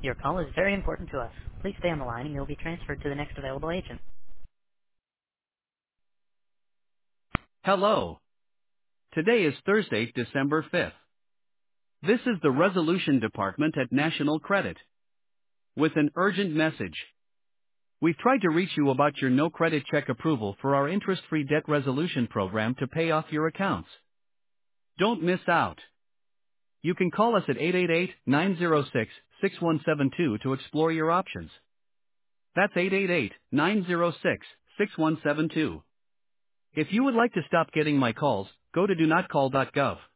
Your call is very important to us. Please stay on the line and you'll be transferred to the next available agent. Hello. Today is Thursday, December 5th. This is the Resolution Department at National Credit. With an urgent message. We've tried to reach you about your no credit check approval for our interest-free debt resolution program to pay off your accounts. Don't miss out. You can call us at 888-906-6172 to explore your options. That's 888-906-6172. If you would like to stop getting my calls, go to donotcall.gov.